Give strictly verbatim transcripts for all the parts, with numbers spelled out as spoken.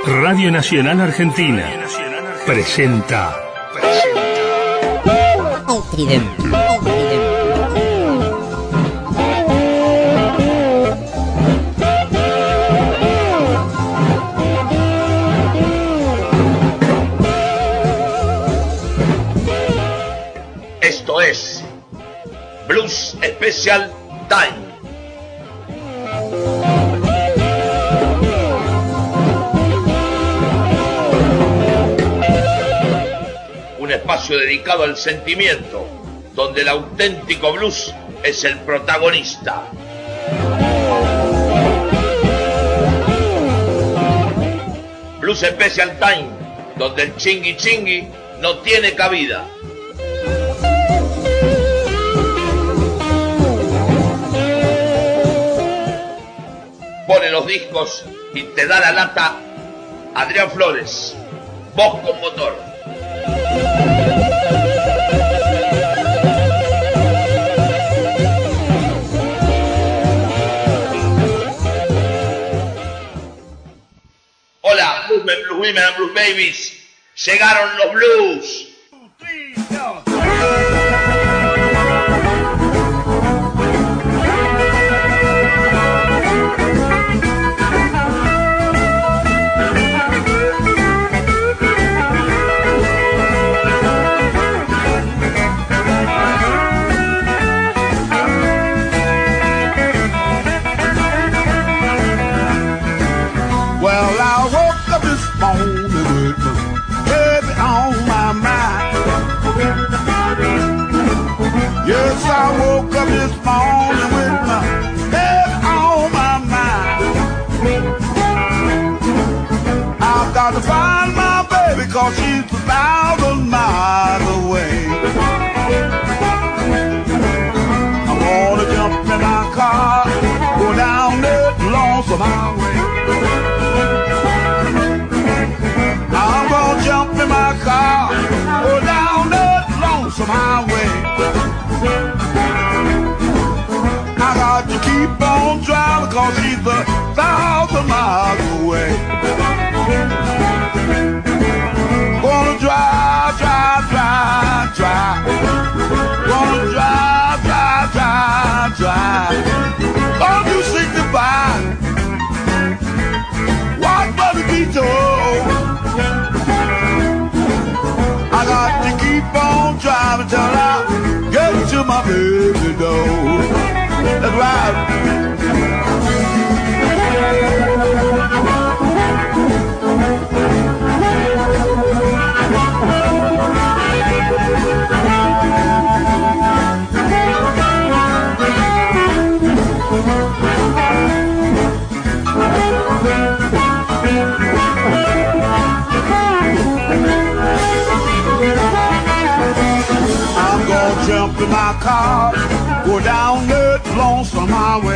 Radio Nacional Argentina presenta El Tridente. Esto es Blues Special Time. Un espacio dedicado al sentimiento, donde el auténtico blues es el protagonista. Blues Special Time, donde el chingui chingui no tiene cabida. Pone los discos y te da la lata Adrián Flores, voz con motor. Hola, Bluesmen, Blues Women and Blues Babies. Llegaron los blues. Yes, I woke up this morning with my head on my mind. I've got to find my baby, cause she's a thousand miles away. I wanna jump in my car, go down that lonesome highway. I'm gonna jump in my car, go down that lonesome highway. I got to keep on driving, cause she's a thousand miles away. Gonna drive, drive, drive, drive. Gonna drive, drive, drive, drive. Gonna do sixty-five. What must be told? I got to keep on driving till I get to my baby door. That's right. I'm gonna jump in my car, go down that lonesome highway.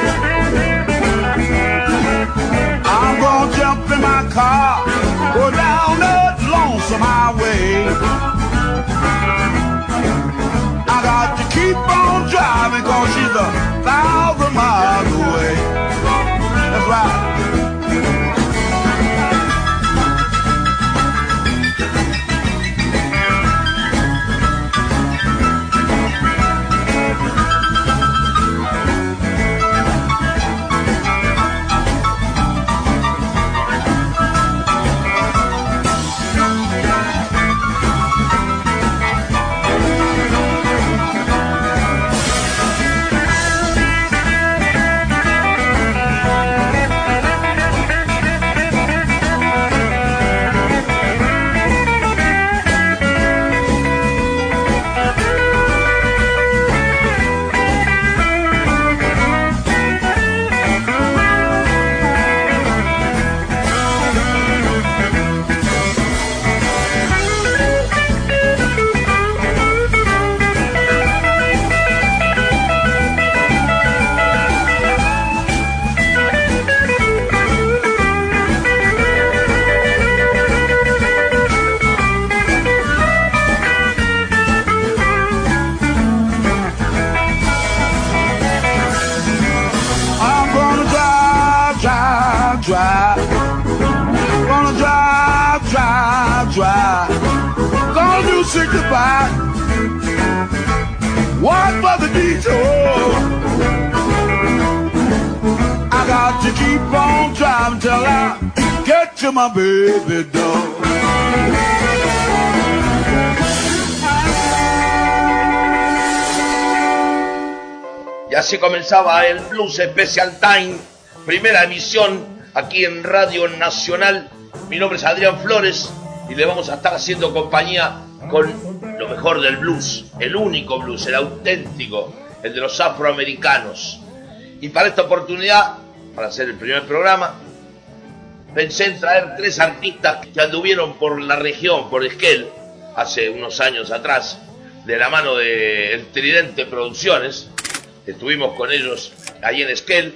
I'm gonna jump in my car, go down that lonesome highway. I got to keep on driving, cause she's a thousand miles away. That's right. drive. try. Gonna do sixty-five. One for the detour. I got to keep on driving till I get to my baby door. Y así comenzaba el Blues Special Time, primera emisión aquí en Radio Nacional. Mi nombre es Adrián Flores y le vamos a estar haciendo compañía con lo mejor del blues, el único blues, el auténtico, el de los afroamericanos. Y para esta oportunidad, para hacer el primer programa, pensé en traer tres artistas que anduvieron por la región, por Esquel, hace unos años atrás, de la mano de El Tridente Producciones. Estuvimos con ellos ahí en Esquel.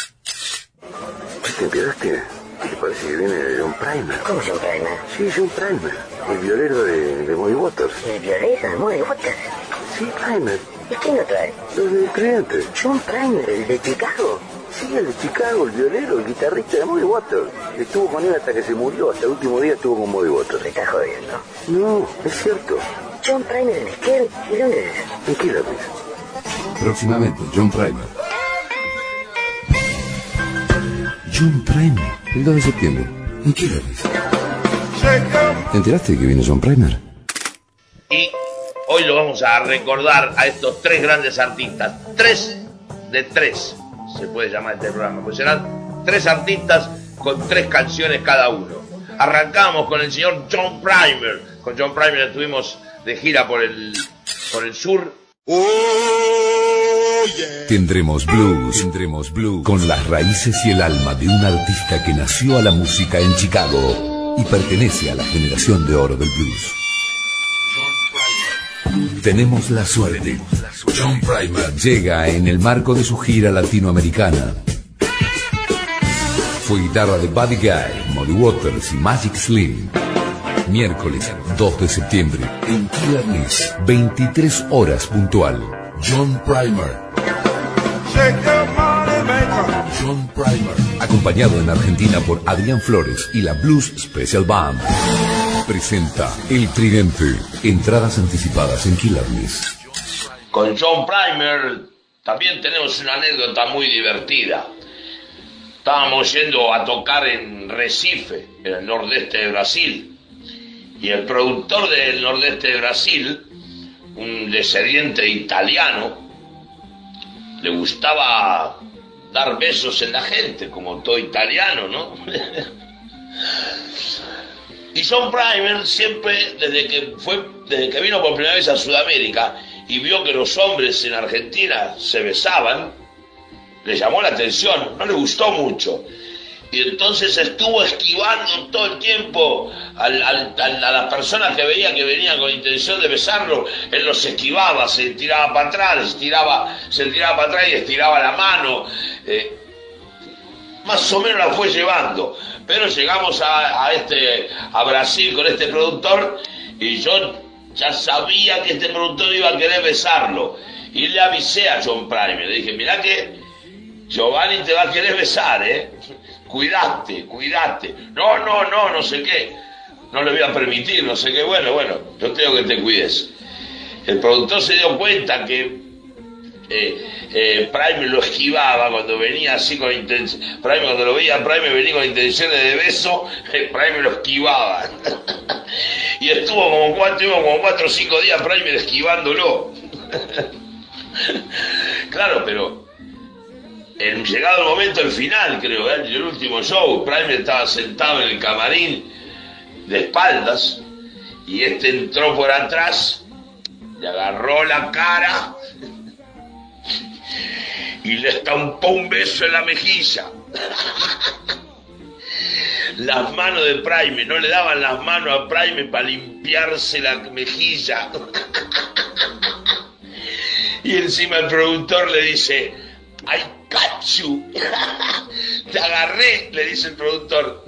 ¿Te enteraste? Me parece que viene John Primer. ¿Cómo John Primer? Sí, John Primer, el violero de, de Muddy Waters. ¿El violero de Muddy Waters? Sí, Primer. ¿Y quién lo trae? Los del Tridente. John Primer, el de Chicago. Sí, el de Chicago, el violero, el guitarrista de Muddy Waters. Estuvo con él hasta que se murió, hasta el último día estuvo con Muddy Waters. Me estás jodiendo. No, es cierto. John Primer en Esquel. ¿Y dónde es? ¿En qué la ves? Próximamente, John Primer. John Primer. El dos de septiembre. ¿En qué la ves? ¿Te enteraste que viene John Primer? Y hoy lo vamos a recordar a estos tres grandes artistas. Tres de tres se puede llamar este programa. Pues serán tres artistas con tres canciones cada uno. Arrancamos con el señor John Primer. Con John Primer estuvimos de gira por el, por el sur. Oh, yeah. Tendremos blues, tendremos blues con las raíces y el alma de un artista que nació a la música en Chicago y pertenece a la generación de oro del blues. Tenemos la suerte. John Primer llega en el marco de su gira latinoamericana. Fue guitarra de Buddy Guy, Muddy Waters y Magic Slim. Miércoles dos de septiembre en Killer Liz, veintitrés horas puntual. John Primer. John Primer, acompañado en Argentina por Adrián Flores y la Blues Special Band. Presenta El Tridente. Entradas anticipadas en Killer Liz. Con John Primer también tenemos una anécdota muy divertida. Estábamos yendo a tocar en Recife, en el nordeste de Brasil. Y el productor del nordeste de Brasil, un descendiente italiano, le gustaba dar besos en la gente, como todo italiano, ¿no? Y John Primer siempre, desde que fue, desde que vino por primera vez a Sudamérica y vio que los hombres en Argentina se besaban, le llamó la atención, no le gustó mucho. Y entonces estuvo esquivando todo el tiempo al, al, al, a las personas que veía que venían con intención de besarlo. Él los esquivaba, se tiraba para atrás, se tiraba, se tiraba para atrás y estiraba la mano. Eh, más o menos la fue llevando. Pero llegamos a, a, este, a Brasil con este productor y yo ya sabía que este productor iba a querer besarlo. Y le avisé a John Primer, le dije, mirá que Giovanni te va a querer besar, ¿eh? Cuidate, cuidate. No, no, no, no sé qué. No le voy a permitir, no sé qué. Bueno, bueno, yo tengo que te cuides. El productor se dio cuenta que eh, eh, Primer lo esquivaba cuando venía así con intención. Primer, cuando lo veía, Primer venía con intenciones de beso, eh, Primer lo esquivaba. Y estuvo como cuatro, como cuatro o cinco días Primer esquivándolo. Claro, pero el, llegado el momento, el final, creo, ¿eh? El último show, Primer estaba sentado en el camarín de espaldas y este entró por atrás, le agarró la cara y le estampó un beso en la mejilla. Las manos de Primer, no le daban las manos a Primer para limpiarse la mejilla. Y encima el productor le dice, I got you. Te agarré, le dice el productor.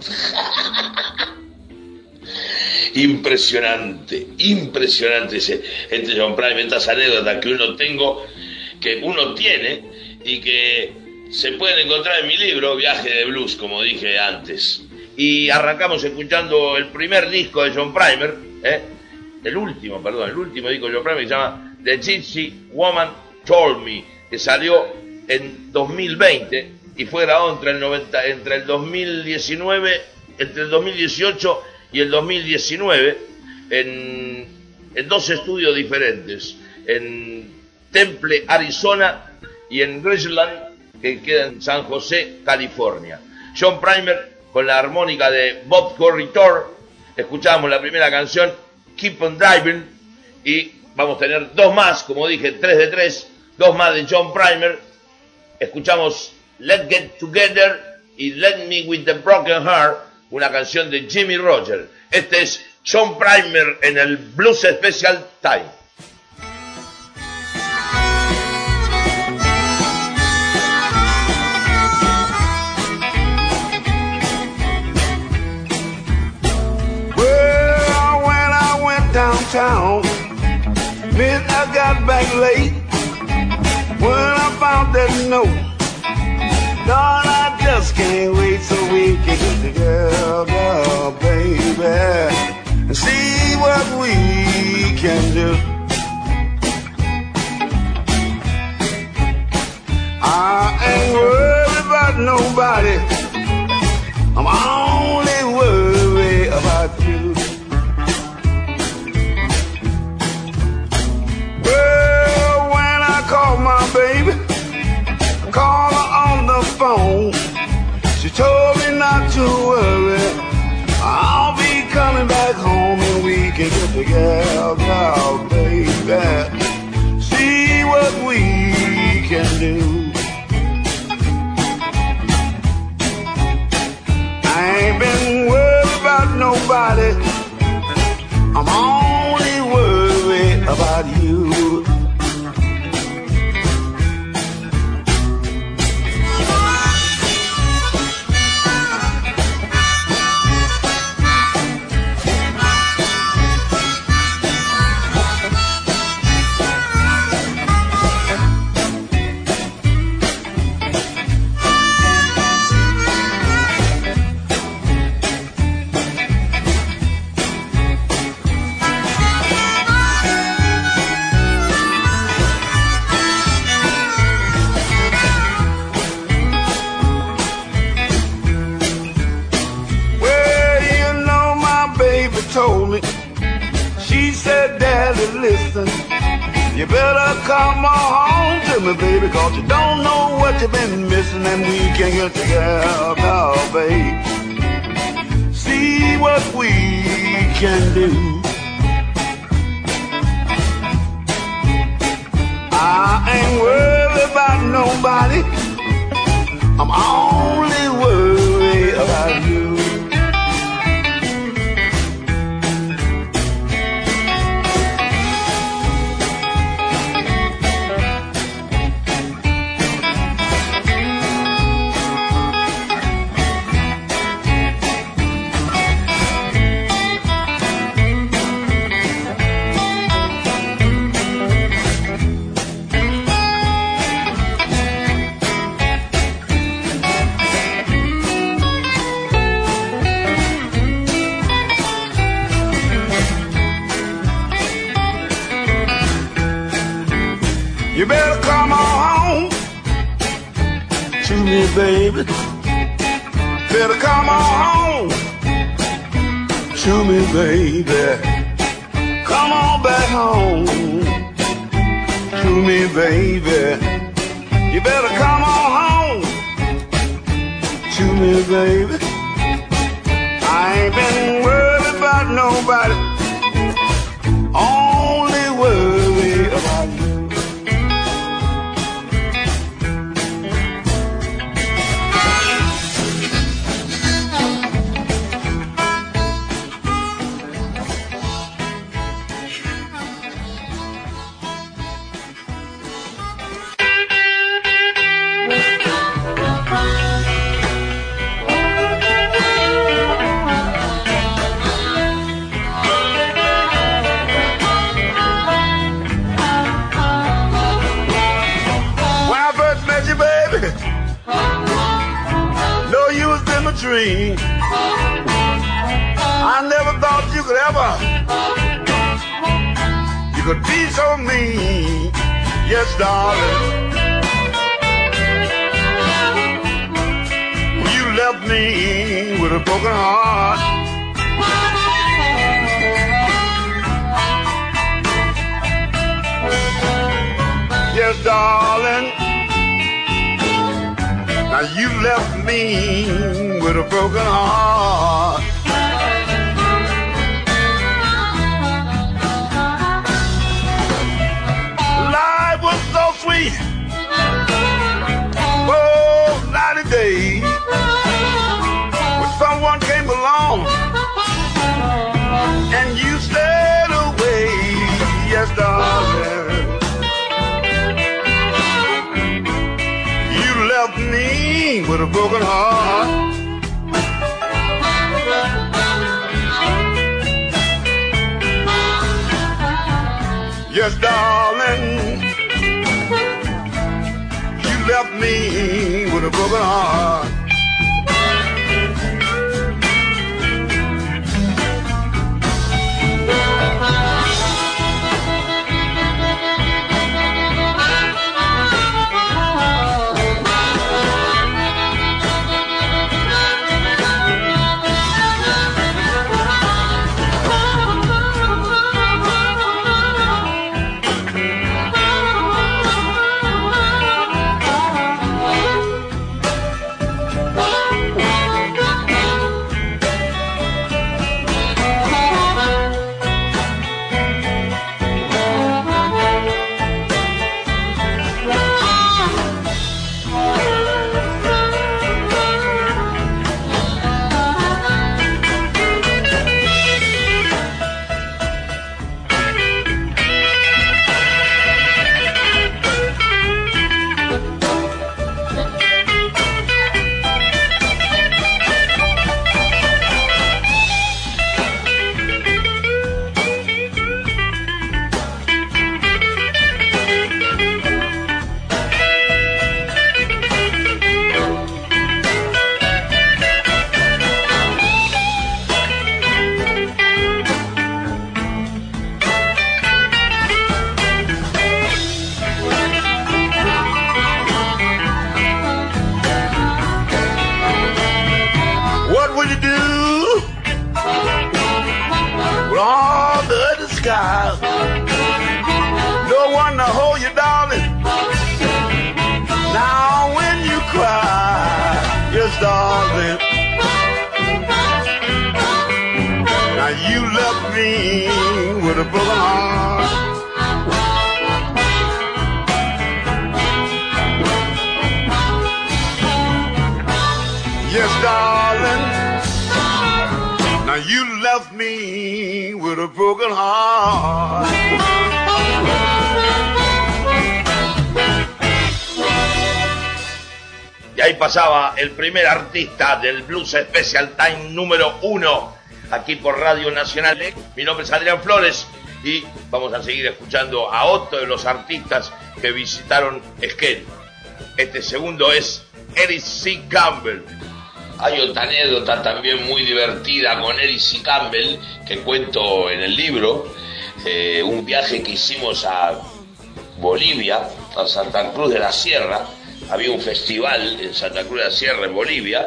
Impresionante, impresionante ese, este John Primer, estas anécdotas que uno tengo, que uno tiene y que se pueden encontrar en mi libro Viaje de Blues, como dije antes. y arrancamos escuchando el primer disco de John Primer, ¿eh? el último, perdón, el último disco de John Primer, que se llama The Gypsy Woman Told Me, que salió en dos mil veinte y fue grabado entre el, noventa, entre el dos mil diecinueve, entre el dos mil dieciocho y el dos mil diecinueve, en, en dos estudios diferentes, en Temple, Arizona, y en Graceland, que queda en San José, California. John Primer con la armónica de Bob Corritor. Escuchamos la primera canción, Keep on Driving, y vamos a tener dos más, como dije, tres de tres, dos más de John Primer. Escuchamos Let's Get Together y Let Me With the Broken Heart, una canción de Jimmy Rogers. Este es John Primer en el Blues Special Time. Downtown, man, I got back late. When I found that note, Lord, I just can't wait so we can get together, baby, and see what we can do. I ain't worried about nobody, I'm only worried about you. Call my baby, call her on the phone. She told me not to worry, I'll be coming back home and we can get together, baby. See what we can do. I ain't been worried about nobody, I'm only worried about you. Told me, she said, Daddy, listen, you better come on home to me, baby, cause you don't know what you've been missing, and we can get together, babe. See what we can do. I ain't worried about nobody, I'm only worried about you. You better come on home to me, baby. Better come on home to me, baby. Come on back home to me, baby. You better come on home to me, baby. I ain't been worried about nobody, only worried about you. a dream. I never thought you could ever, you could be so mean. Yes, darling, you left me with a broken heart. Yes, darling, now you left me with a broken heart. Life was so sweet, oh, ninety days, when someone came along and you stayed away. Yes, darling, left me with a broken heart. Yes, darling, you left me with a broken heart. Pasaba el primer artista del Blues Special Time número uno aquí por Radio Nacional. Mi nombre es Adrián Flores y vamos a seguir escuchando a otro de los artistas que visitaron Esquel. Este segundo es Eric C. Campbell. Hay otra anécdota también muy divertida con Eric C. Campbell que cuento en el libro. Eh, un viaje que hicimos a Bolivia, a Santa Cruz de la Sierra. Había un festival en Santa Cruz de la Sierra, en Bolivia,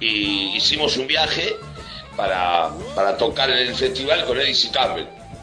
y hicimos un viaje para, para tocar en el festival con Eric C. Campbell.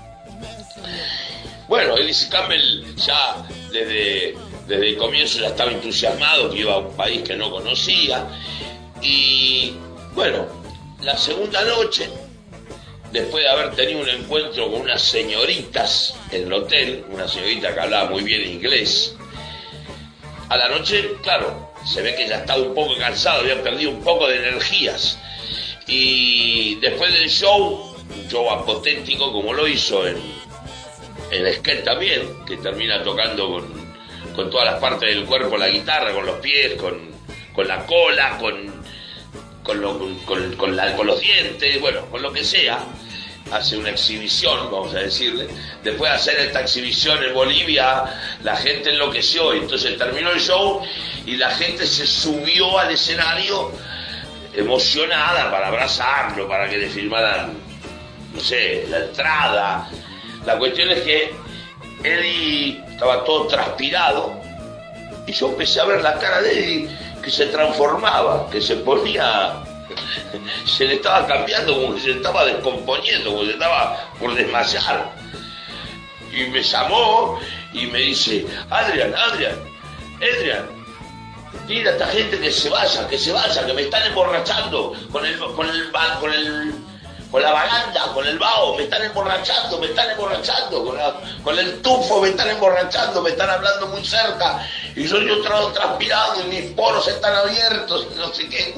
Bueno, Eric C. Campbell ya desde, desde el comienzo ya estaba entusiasmado, que iba a un país que no conocía. Y bueno, la segunda noche, después de haber tenido un encuentro con unas señoritas en el hotel, una señorita que hablaba muy bien inglés, a la noche, claro, se ve que ya estaba un poco cansado, había perdido un poco de energías. Y después del show, un show apotético como lo hizo en, en Esquel también, que termina tocando con, con todas las partes del cuerpo, la guitarra, con los pies, con, con la cola, con, con, lo, con, con, la, con los dientes, bueno, con lo que sea. Hace una exhibición, vamos a decirle. Después de hacer esta exhibición en Bolivia, la gente enloqueció. Entonces terminó el show y la gente se subió al escenario emocionada para abrazarlo, para que le firmaran, no sé, la entrada. La cuestión es que Eddie estaba todo transpirado y yo empecé a ver la cara de Eddie que se transformaba, que se ponía, se le estaba cambiando, como que se estaba descomponiendo, como que se estaba por desmayar. Y me llamó y me dice: Adrián, Adrián, Adrián, mira a esta gente que se vaya, que se vaya, que me están emborrachando con el, con el, con el, con la baranda, con el vaho, me están emborrachando, me están emborrachando, con, la, con el tufo me están emborrachando, me están hablando muy cerca, y soy yo tra- transpirado y mis poros están abiertos, y no sé qué.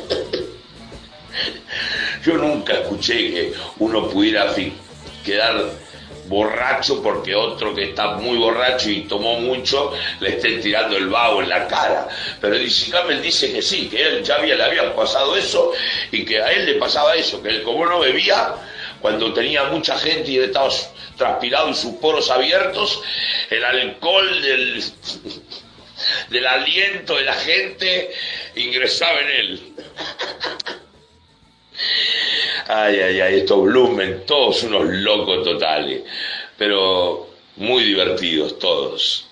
Yo nunca escuché que uno pudiera fi- quedar borracho porque otro que está muy borracho y tomó mucho le esté tirando el vaho en la cara. Pero Eddie Campbell dice que sí, que él ya había, le había pasado eso y que a él le pasaba eso, que él como no bebía, cuando tenía mucha gente y él estaba transpirado y sus poros abiertos, el alcohol del, del aliento de la gente ingresaba en él. Ay, ay, ay, estos Blumen, todos unos locos totales, pero muy divertidos todos.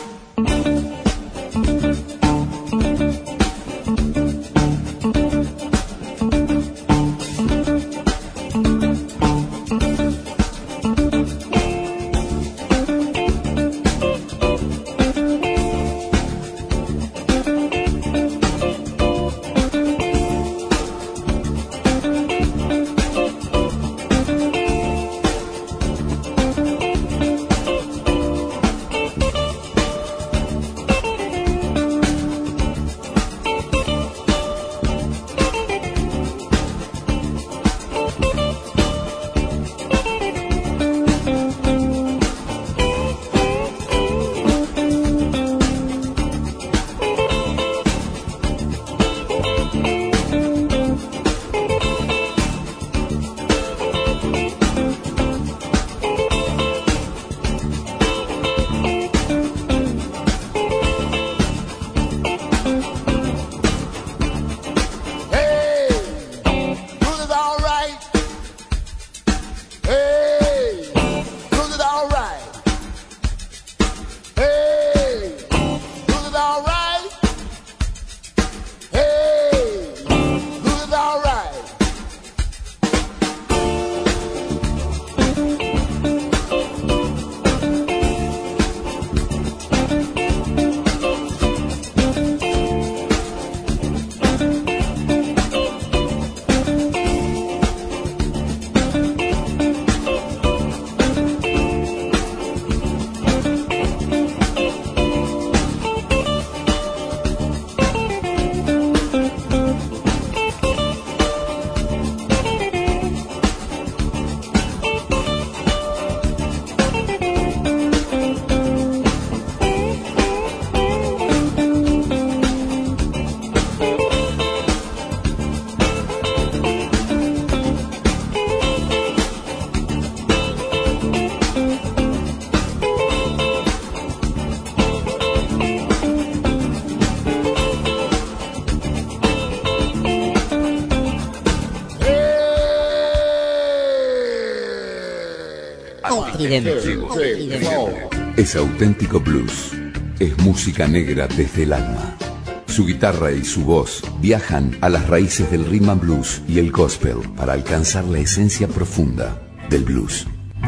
Es auténtico blues. Es música negra desde el alma. Su guitarra y su voz viajan a las raíces del rhythm and blues y el gospel para alcanzar la esencia profunda del blues.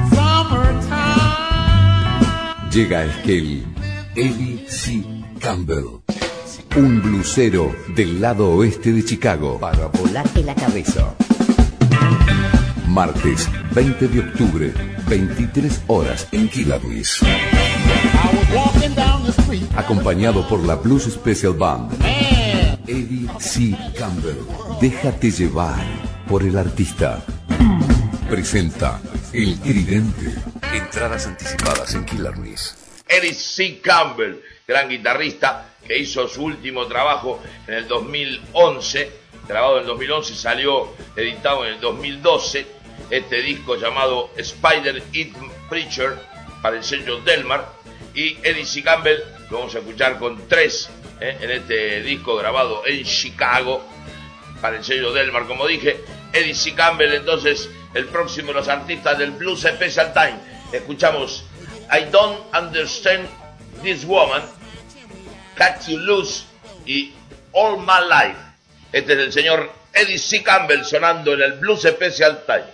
Llega a Esquel Eddie C. Campbell, un blusero del lado oeste de Chicago, para volarte la cabeza. Martes veinte de octubre, veintitrés horas en Killarney. Acompañado por la Blues Special Band. Eddie C. Campbell, déjate llevar por el artista. Presenta El Tridente. Entradas anticipadas en Killarney. Eddie C. Campbell, gran guitarrista, que hizo su último trabajo en el dos mil once, grabado en el dos mil once, salió editado en el dos mil doce, este disco llamado Spider Eat Preacher para el sello Delmar, y Eddie C. Campbell lo vamos a escuchar con tres eh, en este disco grabado en Chicago, para el sello Delmar, como dije. Eddie C. Campbell, entonces, el próximo de los artistas del Blues Special Time. Escuchamos I Don't Understand This Woman, Cut You Loose y All My Life. Este es el señor Eddie C. Campbell sonando en el Blues Special Time.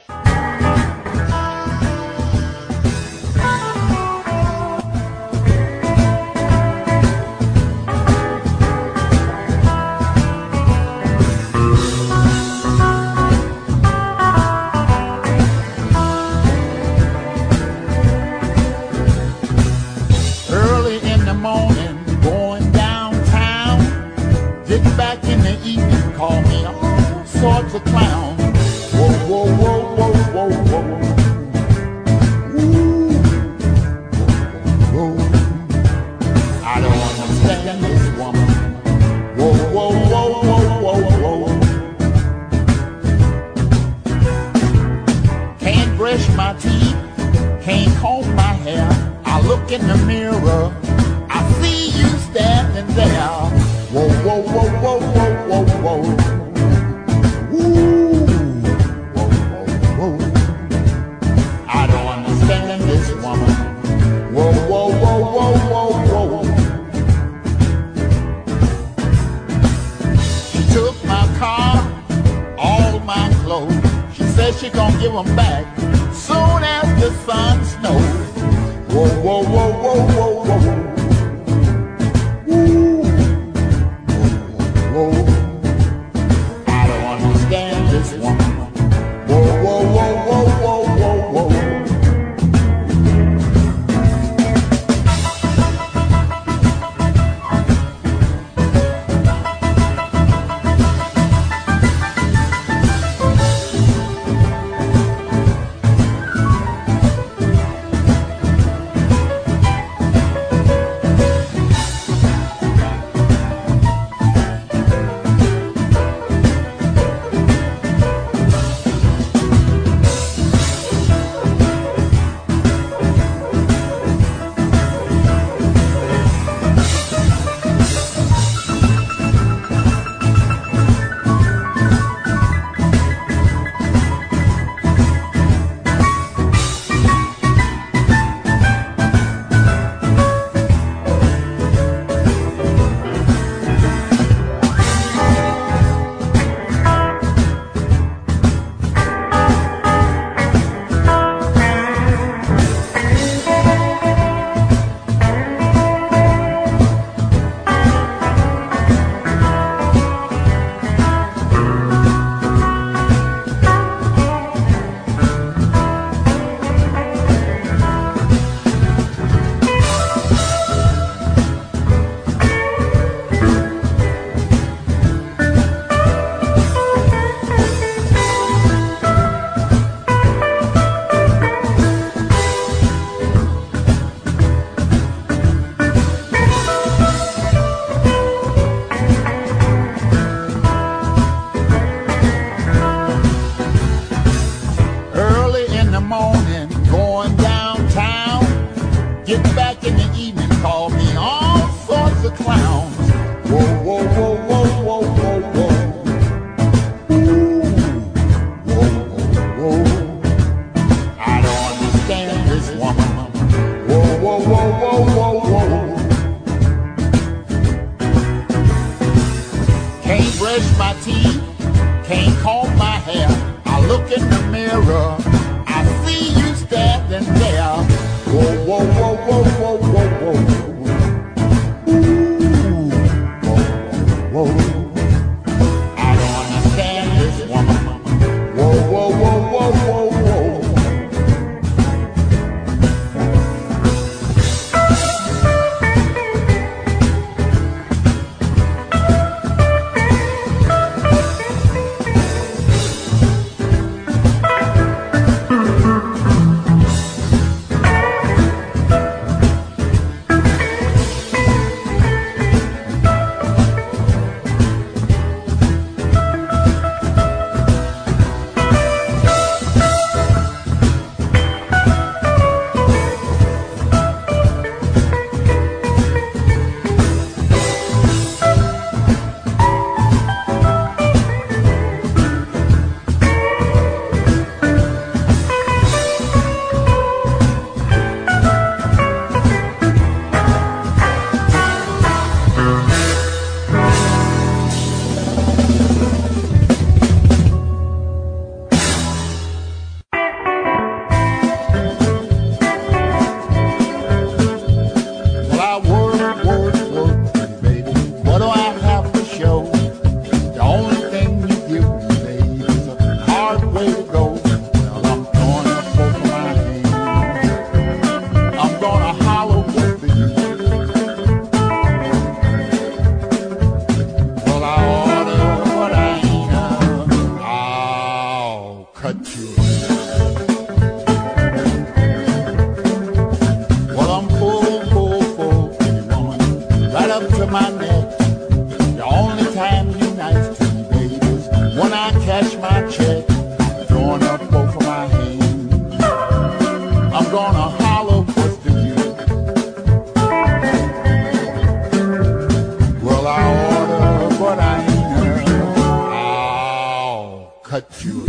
I cash my check, throwing up both of my hands. I'm gonna holler what's the use. Well, I order, but I ain't heard. I'll cut you.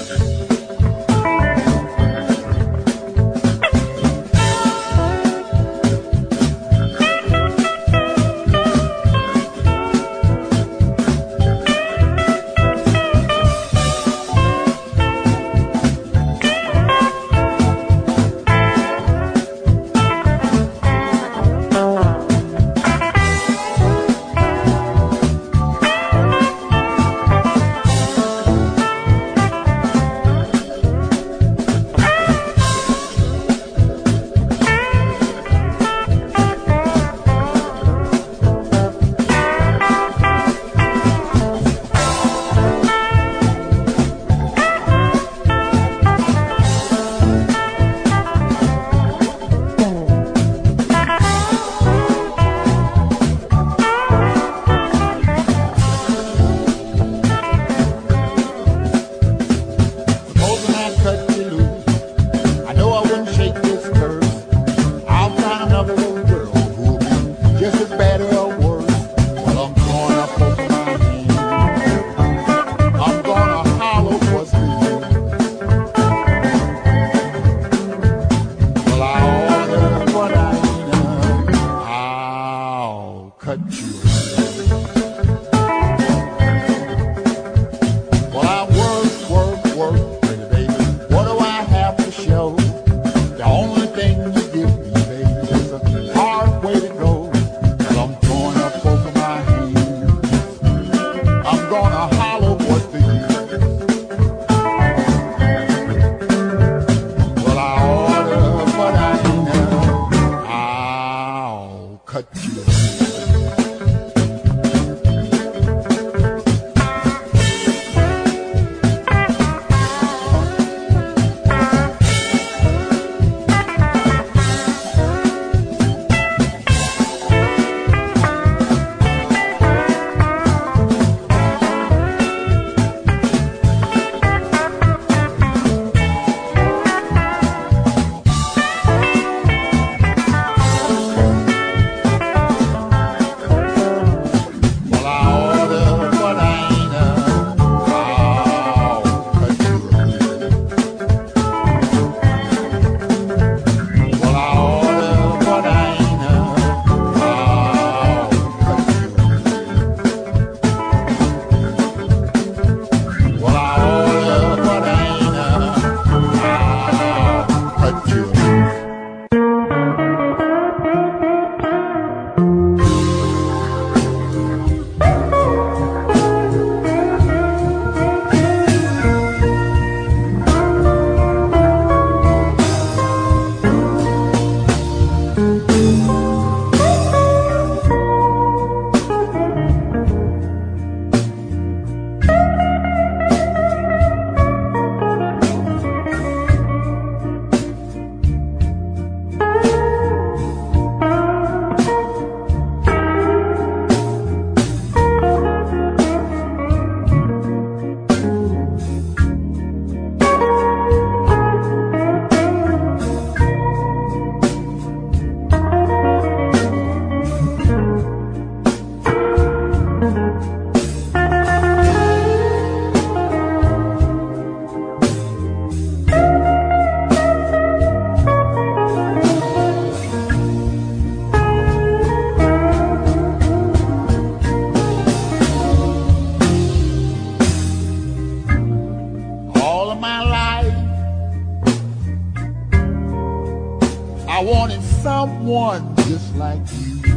I wanted someone just like you.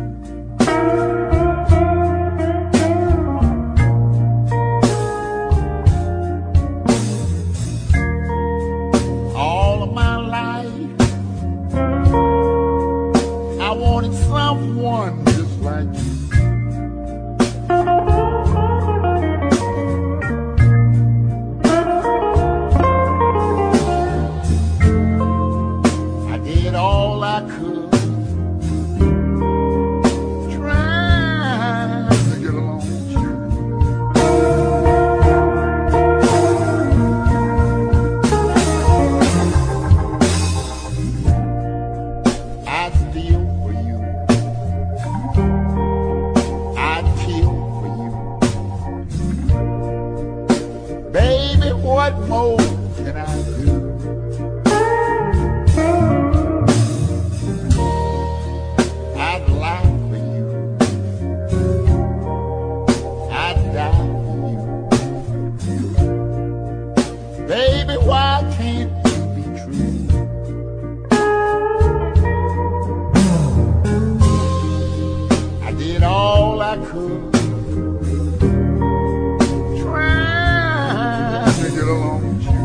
All of my life, I wanted someone just like you. All I could, trying what more can I do? I'd lie for you. I'd die for you. Baby, why can't you be true? I did all I could. Get along with you.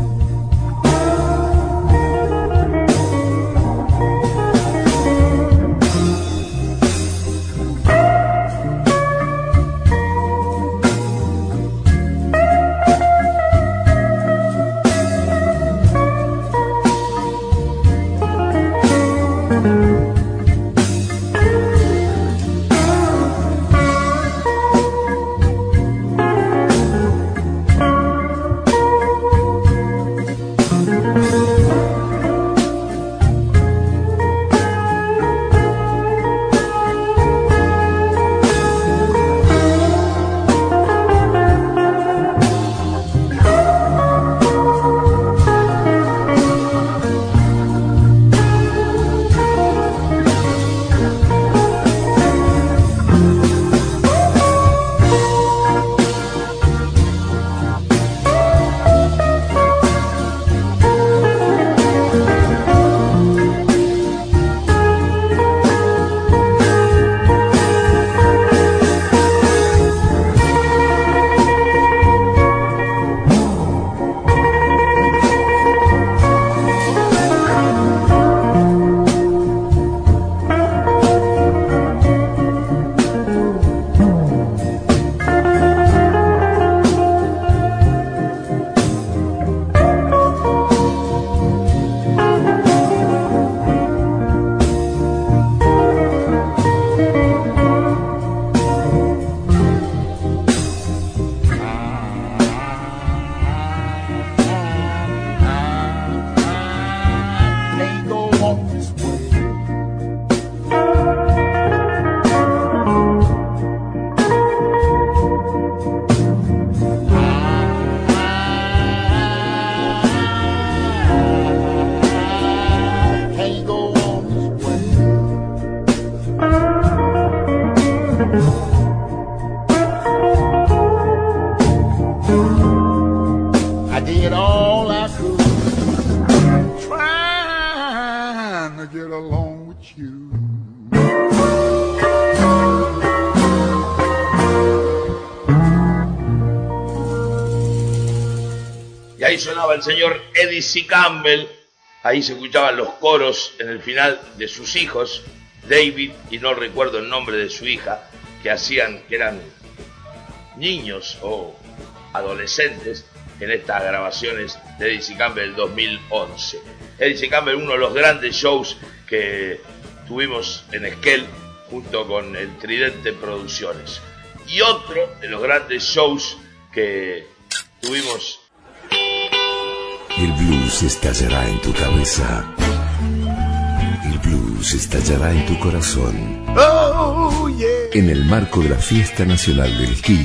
Y ahí sonaba el señor Eddie C. Campbell, ahí se escuchaban los coros en el final de sus hijos, David, y no recuerdo el nombre de su hija, que hacían, que eran niños o adolescentes en estas grabaciones de Eddie C. Campbell del dos mil once. Eddie C. Campbell, uno de los grandes shows que tuvimos en Esquel junto con el Tridente Producciones. Y otro de los grandes shows que tuvimos. El blues estallará en tu cabeza. El blues estallará en tu corazón. Oh, yeah. En el marco de la Fiesta Nacional del Esquí.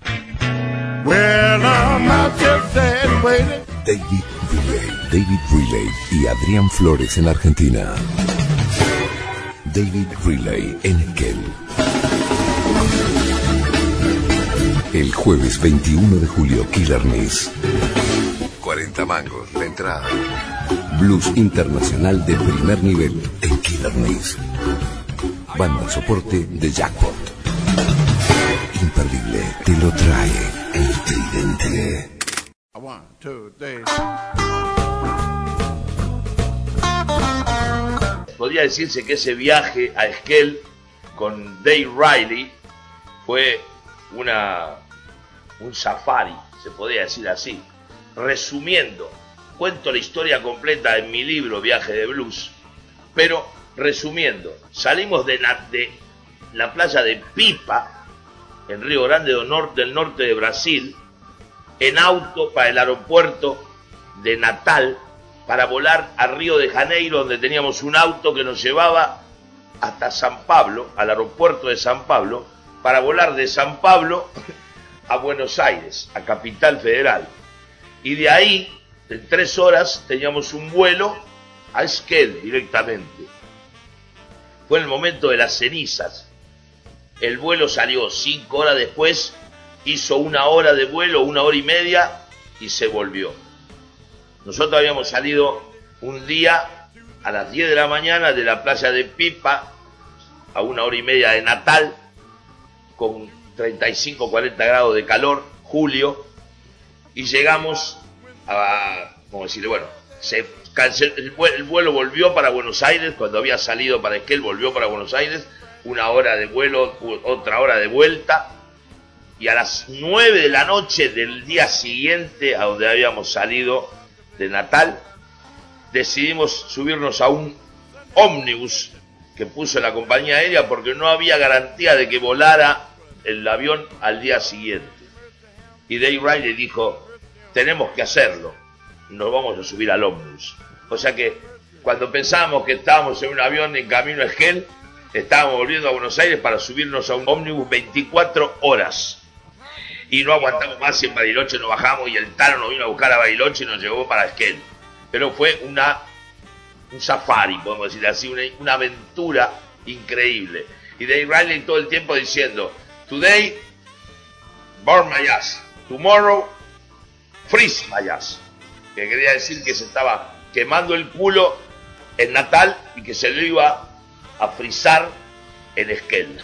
Well, I'm not just that way. David Riley, David Riley y Adrián Flores en Argentina. David Riley en Esquel. El jueves veintiuno de julio, Killarness. cuarenta mangos la entrada. Blues internacional de primer nivel en Killarness. Banda soporte de Jackpot. Imperdible, te lo trae el Tridente. One, two, three. Podría decirse que ese viaje a Esquel con Dave Riley fue una un safari, se podría decir así. Resumiendo, cuento la historia completa en mi libro Viaje de Blues, pero resumiendo, salimos de la, de la playa de Pipa, en Río Grande do Norte, del norte de Brasil, en auto para el aeropuerto de Natal, para volar a Río de Janeiro, donde teníamos un auto que nos llevaba hasta San Pablo, al aeropuerto de San Pablo, para volar de San Pablo a Buenos Aires, a Capital Federal. Y de ahí, en tres horas, teníamos un vuelo a Esquel directamente. Fue en el momento de las cenizas. El vuelo salió cinco horas después, hizo una hora de vuelo, una hora y media, y se volvió. Nosotros habíamos salido un día a las diez de la mañana de la playa de Pipa, a una hora y media de Natal, con treinta y cinco, cuarenta grados de calor, julio, y llegamos a, como decirle, bueno, se canceló, el vuelo, el vuelo volvió para Buenos Aires, cuando había salido para Esquel, volvió para Buenos Aires, una hora de vuelo, otra hora de vuelta, y a las nueve de la noche del día siguiente, a donde habíamos salido de Natal, decidimos subirnos a un ómnibus que puso la compañía aérea porque no había garantía de que volara el avión al día siguiente. Y Dave Riley dijo, tenemos que hacerlo, nos vamos a subir al ómnibus. O sea que cuando pensábamos que estábamos en un avión en camino a Esquel, estábamos volviendo a Buenos Aires para subirnos a un ómnibus veinticuatro horas. Y no aguantamos más y en Bariloche nos bajamos y el Tano nos vino a buscar a Bariloche y nos llevó para Esquel. Pero fue una un safari, podemos decir así, una, una aventura increíble. Y Dave Riley todo el tiempo diciendo, today, burn my ass, tomorrow, freeze my ass. Que quería decir que se estaba quemando el culo en Natal y que se lo iba a frizar en Esquel.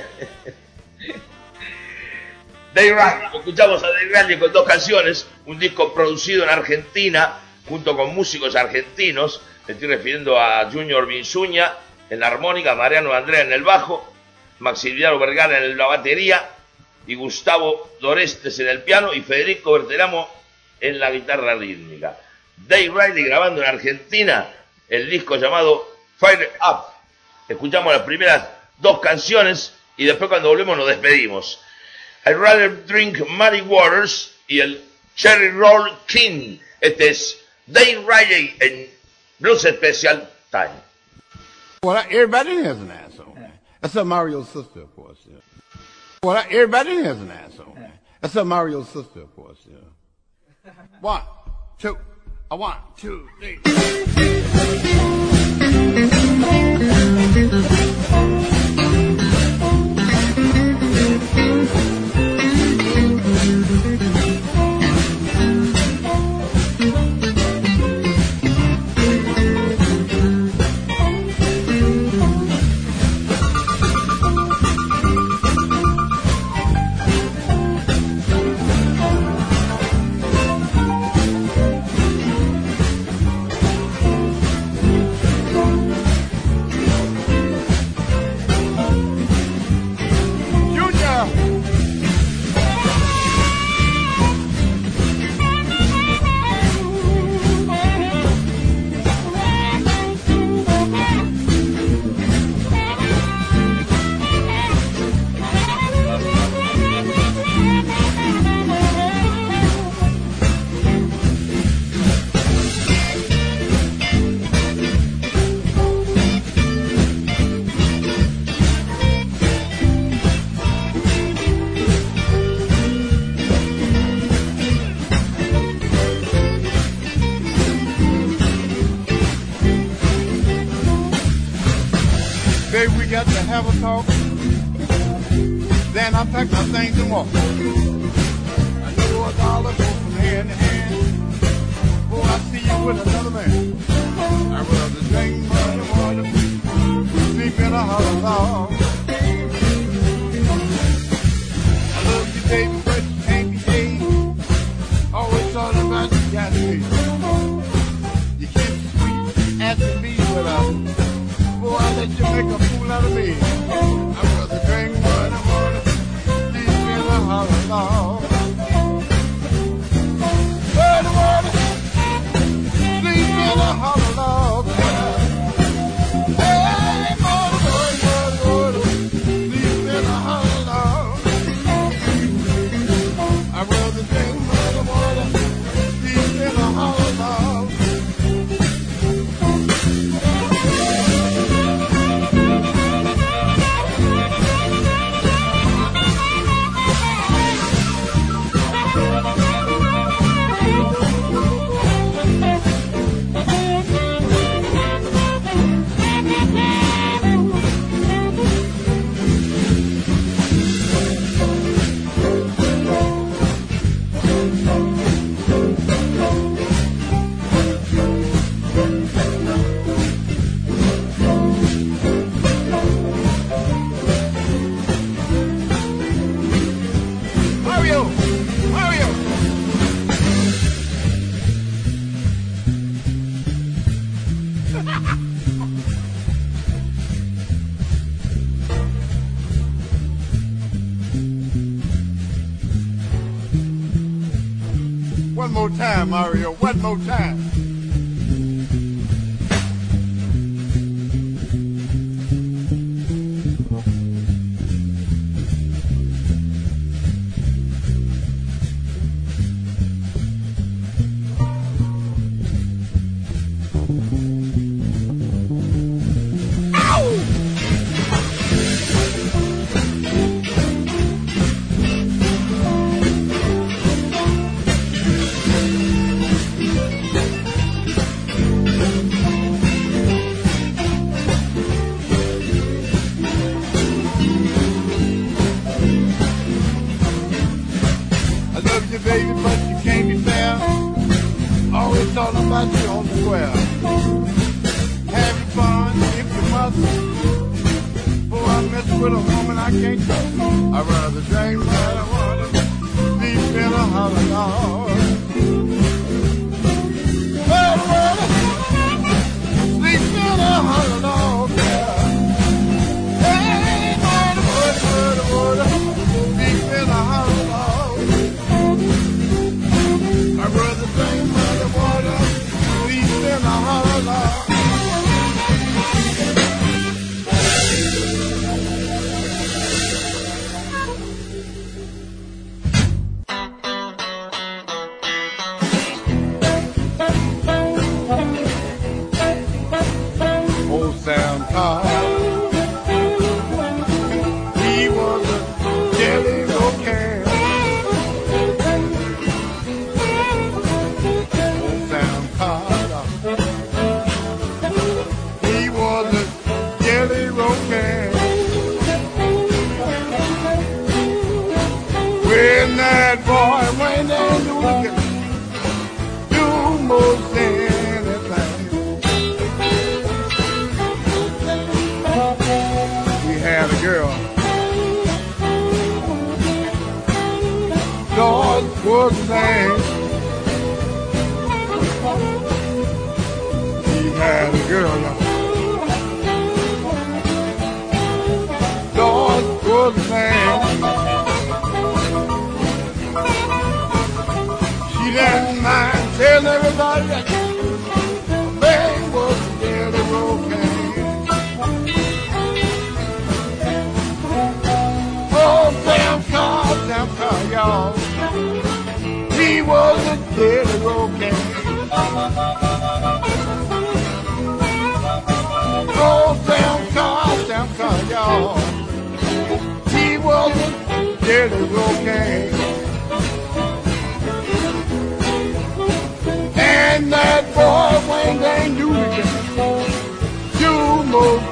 Dave Riley, escuchamos a Dave Riley con dos canciones, un disco producido en Argentina junto con músicos argentinos. Me estoy refiriendo a Junior Vinzuña en la armónica, Mariano Andrea en el bajo, Maximiliano Vergara en la batería y Gustavo Dorestes en el piano y Federico Berteramo en la guitarra rítmica. Dave Riley grabando en Argentina el disco llamado Fire Up. Escuchamos las primeras dos canciones y después cuando volvemos nos despedimos. I'd Rather Drink Muddy Waters y el Cherry Roll King. Este es Dave Riley en Blues Special Time. Well, everybody has an asshole. Except Mario's sister, of course. Yeah. Well, everybody has an asshole. Except Mario's sister, of course. Yeah. One, two, a one, two, three. Got to have a talk. Then I pack my things and walk. I know a dollar go from hand to hand. Boy, I see you with another man. I rather drink muddy water, sleep in a hollow log. I love you, baby, but you can't behave. Always talking about you got to be. You keep sweet, asking me what I. Boy, I let you make a fool out of me. I'd rather drink muddy water, sleep in a hollow log. Muddy water, sleep in a hollow log. Hey, muddy water, muddy water, sleep in a hollow log. I'd rather drink muddy water, sleep in a hollow log. One more time, Mario, one more time. Baby, but you can't be fair. Always talking about you on the square. Have your fun if you must. Before I mess with a woman I can't trust. I'd rather drink marijuana, sleep in a hollow log. Marijuana, sleep in a hollow log. Hey, water, water, water, sleep in a hollow log. I'd rather drink muddy water, sleep in a hollow log. Old Sam Cobb, he was a jelly roll can. He was a jelly roll can. When that boy went into the game, do most anything. He had a girl. George was his name. Had a girl, Lord was the man. She didn't mind telling everybody that the man was a jelly roll can. Oh, damn car, damn car, y'all. He was a jelly roll can. Oh, damn car, damn car, y'all. He was a jelly roll can. And that boy, when they do it, do most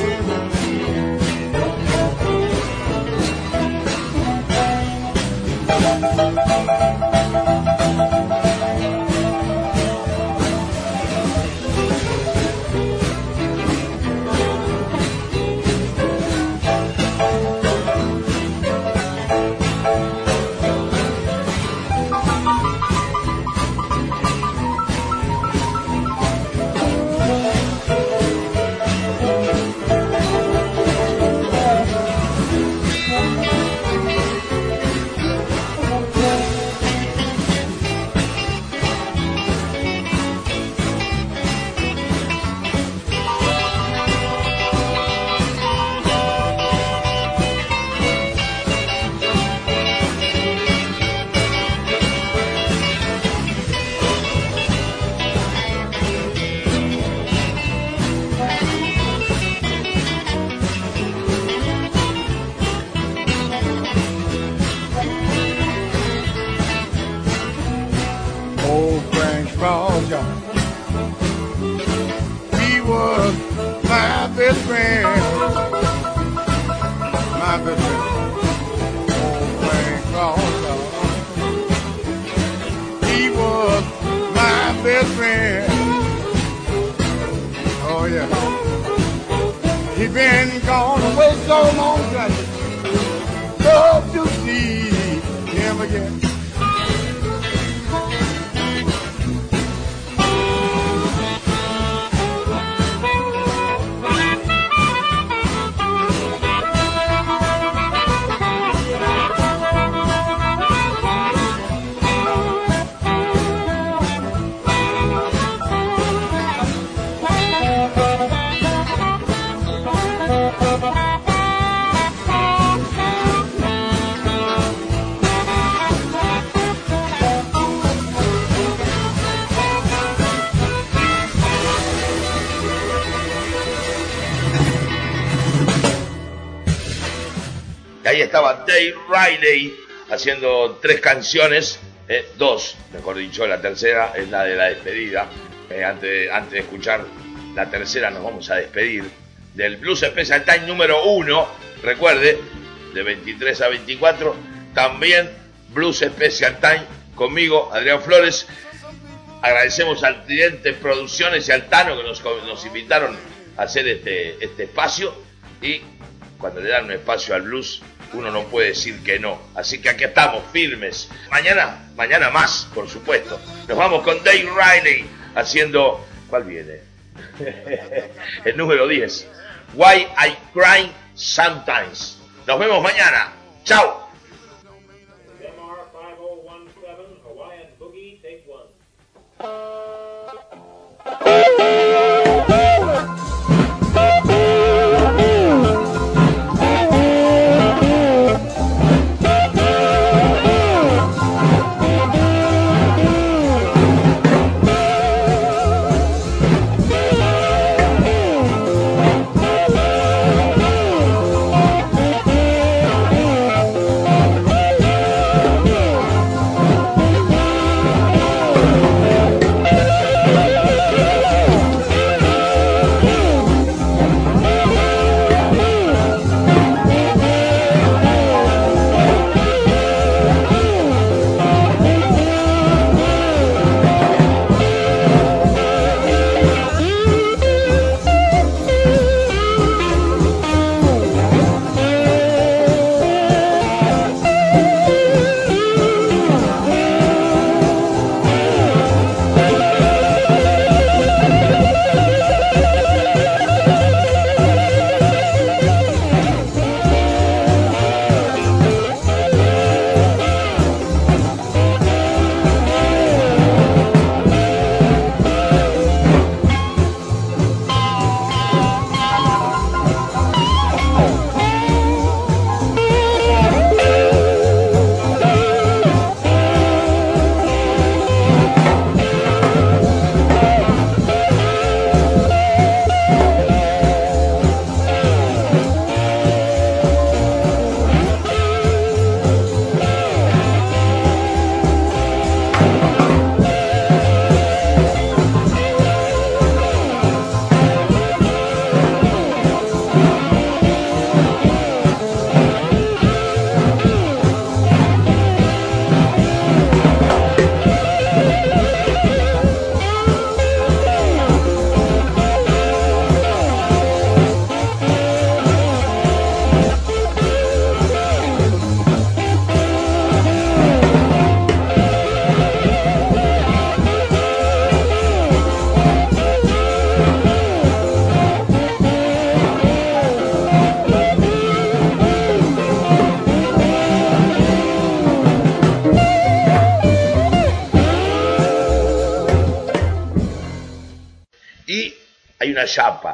best friend, my best friend, old Frank Crawford. He was my best friend. Oh yeah, he been gone away so long that I love to see him again. ahí estaba Dave Riley haciendo tres canciones, eh, dos, mejor dicho, la tercera es la de la despedida. Eh, antes, antes de escuchar la tercera nos vamos a despedir del Blues Special Time número uno, recuerde, de veintitrés a veinticuatro, también Blues Special Time conmigo, Adrián Flores. Agradecemos al Tridente Producciones y al Tano que nos, nos invitaron a hacer este, este espacio, y cuando le dan un espacio al blues uno no puede decir que no, así que aquí estamos firmes. Mañana, mañana más, por supuesto. Nos vamos con Dave Riley haciendo, ¿cuál viene? El número diez, Why I Cry Sometimes. Nos vemos mañana, chao. Chapa.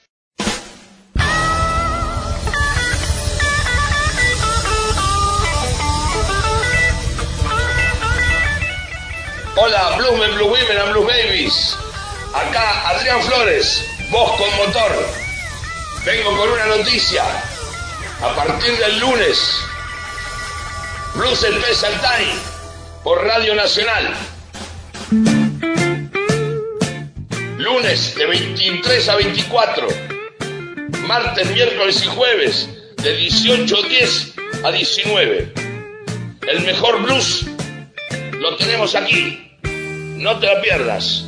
Hola, Bluesmen, Blue Women and Blues Babies. Acá Adrián Flores, voz con motor. Vengo con una noticia. A partir del lunes, Blues Special Time por Radio Nacional. Lunes de veintitrés a veinticuatro, martes, miércoles y jueves de dieciocho diez a diecinueve. El mejor blues lo tenemos aquí, no te lo pierdas.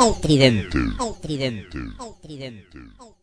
El tridente. El tridente. El tridente.